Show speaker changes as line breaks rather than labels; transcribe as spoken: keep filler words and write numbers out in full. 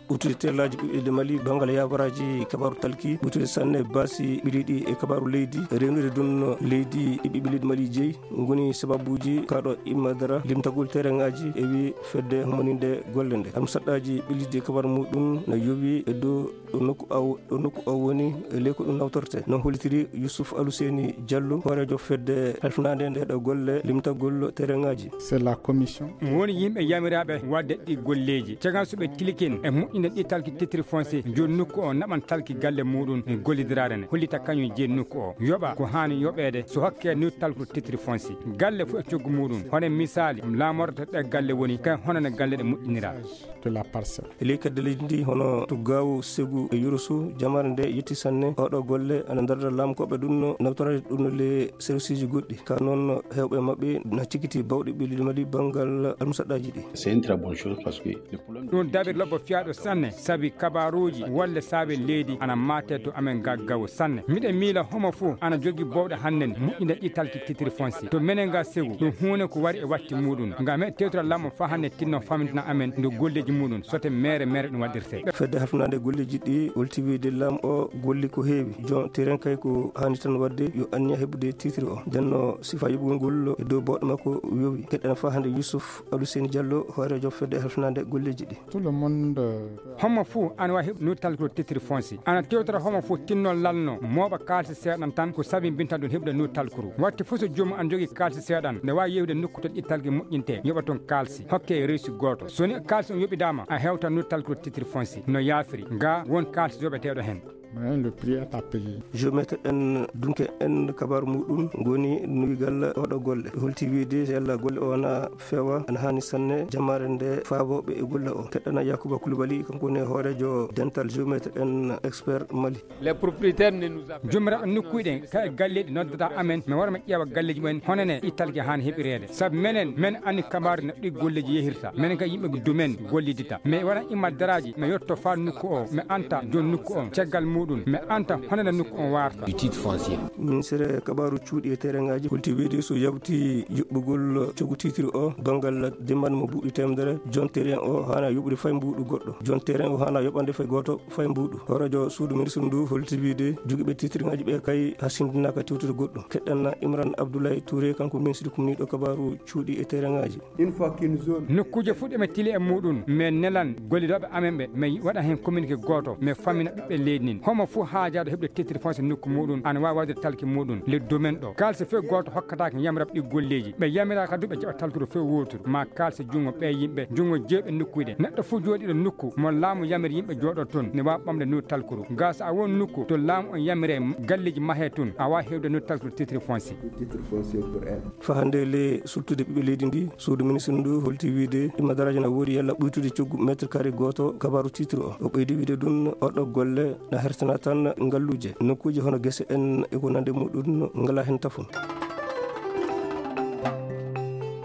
utude tellaji ɓiɓɓe Mali bangal yabaraji kabaru talki utude sanne basi ɓiriɗi e kabaru leydi rewnude dun leydi ɓiɓɓe leydi Mali jeeyi ngoni sababuji kaɗo immadara limtagol terraŋaji e wi fedde homoninde golle nde am saɗɗaji ɓillide kabaru muɗum no yowi e dow ɗo nokku aw ɗo nokku aw woni ley ko ɗum nawtorte non hollitiri Youssouf Aluseni Diallo horejo fedde halfinade nde ɗo golle limtagol terraŋaji.
C'est la commission
woni yimɓe yamiraɓe wadde ɗi golleji cagan suɓe tilikin e moƴƴinde ɗi talki titre foncier joni nokku o naɓan talki galle muɗum e gollidirade ne hollita kañum jeeni nokku o yoɓa ko hani yoɓede so hokke ni talko titre foncier galle fo e coggu muɗum hono misali lamorto ɗe galle woni kay honone galle ɗe moƴƴinira
de la parcelle
ley kadde leydi ndi hono to gawu segu e yurusu jamare nde yetti sanne oɗo golle ana darda lamkoɓe ɗum nawtorade ɗum le service ji goɗɗi ka noon hewɓe mabɓe na cikiti bawɗe ɓilliɗe Mali bangal almusaɗɗaji ɗi.
C'est une très bonne chose parce que
ɗum dabir lobbo fiyaɗo sanne saabi kabaruji walle saabe leydi ana mate to amen gaggawo sanne miɗe miila homo fo ana jogui bawɗe hannen moƴƴinde ɗi talki titre foncier to menen ga segu ɗum hunde ko wari e watti muɗum ngam e tewtora lammo fa hannde tinno famtina amen ndo golleji muɗum sote mere mere ɗum waɗirte
fedde hafnade golleji ɗi wolti wiide lam o golli ko heewi jon terrain kay ko hani tan wadde yo anniya heɓude titre o denno sifa yoɓugol ngol e dow bawɗe makko yowi keɗɗen fa hannde Youssouf Aluseni Diallo horejo fedde hafnade golleji ɗi.
Tout le monde
homo fou ana wawi heɓ no talko titre foncier ana tewtora homo fou tinno lalno moɓa kalsi seeɗan tan ko sabi bintan ɗum heɓde no talkuru watti fo so joomum an jogui kalsi seeɗan ne wawi yewde nokku to ɗittalgue moƴƴinte yoɓa toon kalsi hokke reesu goto soni kalsi on yoɓidama a hewta no talko titre foncier no yaafiri ga won kalsi yoɓeteɗo hen.
le prix est à payer.
Je mette en dunke en kabar muɗum goni nuyigal oɗo golle holti wiide yalla golle o na fewa ana hani sanne jamare nde faaboɓe e golle o keɗɗana Yakuba Koulibaly kanko ne horejo dental géomètre en expert Mali.
Les propriétaires ne nous a jomiraɓe nokkuɗen ka galleɗi noddata amen mi warma ƴeewa galleji mumen honene ittalgue hani heɓirede saabu menen men anni kabaru no ɗi golleji yehirta menen ka yimɓe dumen gollidita mais wona imma daraji mi yetto fa nokku o mi anta joni nokku o caggal muɗum mais anta honene nokku on warta
titre foncier
ministére kabaru cuuɗi e terraŋaji holti wiide so yabti yuɓɓugol cogu titre o bangal demban mo buuɗi temedere jon terrain o hana yuɓɓude fay mbuuɗu goɗɗo jon terrain o hana yoɓande fay goto fay mbuuɗu horejo suudu ministre ndu holti wiide joguiɓe titre ngaji ɓe kay ha sindinaka tewtude goɗɗo keɗɗen Imran Abdoulaye Touré kanko ministre kumniɗo kabaru cuuɗi e terraŋaji.
Une fois qu'une zone nokkuji fuɗɗi me tili e muɗum mais nelan gollidoɓe amen ɓe mais waɗa hen communiqué goto mais famina ɓiɓɓe leydi nin homo fo haajaɗo heɓde titre foncier nokku muɗum ana wawi wadde talki muɗum le domaine ɗo kalse fe goto hokkatake yamiraɓe ɗi golleji ɓe yamira kadu ɓe jaɓa talkude fe wotour ma kalse jungo ɓe yimɓe jungo jewɓe nokkuyɗe neɗɗo fo jooɗiɗo nokku mo laamu yamiri yimɓe jooɗo toon ne wawi ɓamde no talkuru ga so a won nokku to laamu on yamire galleji mahe toon a wawi hewde no talkude titre foncier
fa hande le sultude ɓiɓɓe leydi ndi suudu ministre ndu holti wiide ɗima daraja na woodi yalla ɓuytude coggu métre carré goto kabaru titre o o ɓeydi wiide ɗum oɗo golle na hertana tan ngalluje nokkuji hono guese en e ko nande muɗum ngala hen tafon.